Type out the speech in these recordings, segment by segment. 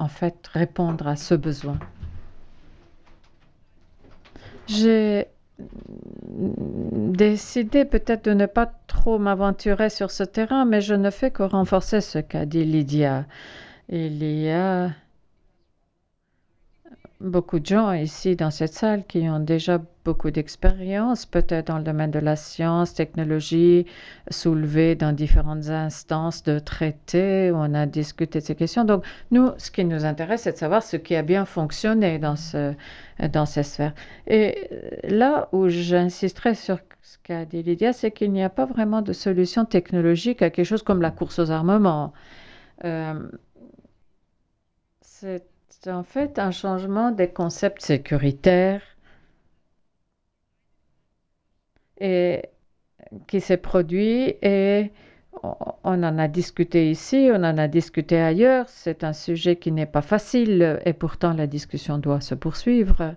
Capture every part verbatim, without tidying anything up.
en fait répondre à ce besoin. J'ai décidé peut-être de ne pas trop m'aventurer sur ce terrain, mais je ne fais que renforcer ce qu'a dit Lydia. Il y a beaucoup de gens ici dans cette salle qui ont déjà beaucoup d'expérience, peut-être dans le domaine de la science, technologie, soulevées dans différentes instances de traités où on a discuté de ces questions. Donc, nous, ce qui nous intéresse, c'est de savoir ce qui a bien fonctionné dans, ce, dans ces sphères. Et là où j'insisterai sur ce qu'a dit Lydia, c'est qu'il n'y a pas vraiment de solution technologique à quelque chose comme la course aux armements. Euh, c'est en fait un changement des concepts sécuritaires et qui s'est produit et on on en a discuté ici, on en a discuté ailleurs. C'est un sujet qui n'est pas facile et pourtant la discussion doit se poursuivre.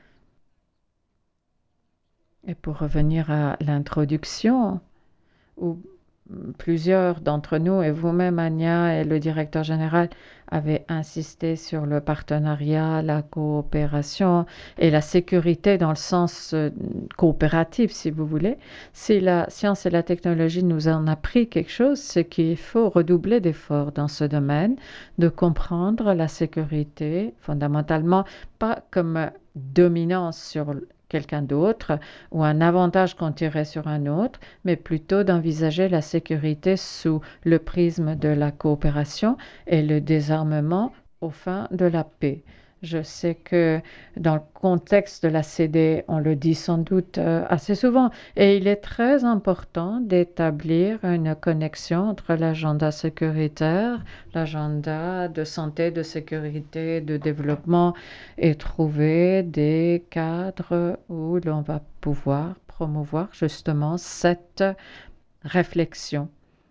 Et pour revenir à l'introduction, où plusieurs d'entre nous, et vous-même, Anya, et le directeur général, avaient insisté sur le partenariat, la coopération et la sécurité dans le sens euh, coopératif, si vous voulez. Si la science et la technologie nous en a appris quelque chose, c'est qu'il faut redoubler d'efforts dans ce domaine, de comprendre la sécurité, fondamentalement, pas comme dominance sur quelqu'un d'autre ou un avantage qu'on tirait sur un autre, mais plutôt d'envisager la sécurité sous le prisme de la coopération et le désarmement aux fins de la paix. Je sais que dans le contexte de la C D, on le dit sans doute euh, assez souvent, et il est très important d'établir une connexion entre l'agenda sécuritaire, l'agenda de santé, de sécurité, de développement, et trouver des cadres où l'on va pouvoir promouvoir justement cette réflexion.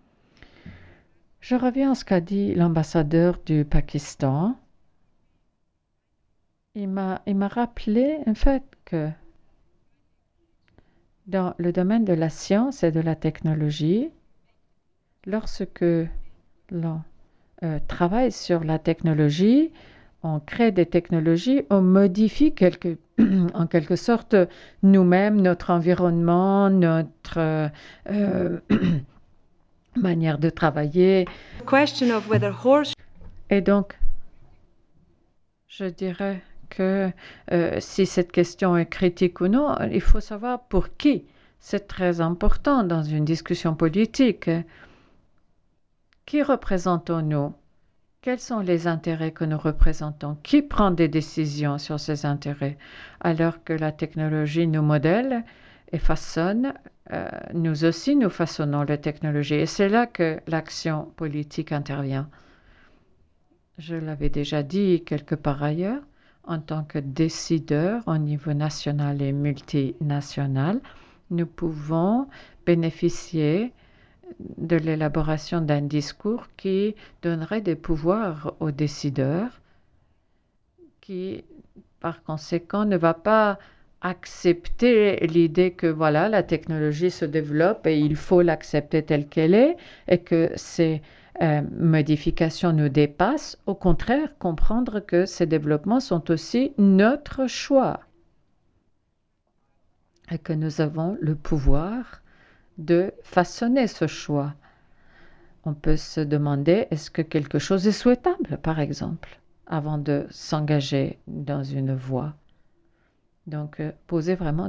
Je reviens à ce qu'a dit l'ambassadeur du Pakistan. Il m'a, il m'a rappelé en fait que dans le domaine de la science et de la technologie, lorsque l'on euh, travaille sur la technologie, on crée des technologies, on modifie quelque, en quelque sorte nous-mêmes, notre environnement, notre euh, euh, manière de travailler. Question of whether horse Et donc, je dirais que euh, si cette question est critique ou non, il faut savoir pour qui. C'est très important dans une discussion politique. Qui représentons-nous? Quels sont les intérêts que nous représentons? Qui prend des décisions sur ces intérêts? Alors que la technologie nous modèle et façonne, euh, nous aussi nous façonnons la technologie. Et c'est là que l'action politique intervient. Je l'avais déjà dit quelque part ailleurs, en tant que décideur au niveau national et multinational, nous pouvons bénéficier de l'élaboration d'un discours qui donnerait des pouvoirs aux décideurs, qui par conséquent ne va pas accepter l'idée que voilà, la technologie se développe et il faut l'accepter telle qu'elle est et que ces euh, modifications nous dépassent. Au contraire, comprendre que ces développements sont aussi notre choix et que nous avons le pouvoir de façonner ce choix. On peut se demander est-ce que quelque chose est souhaitable, par exemple, avant de s'engager dans une voie. Donc, euh, poser vraiment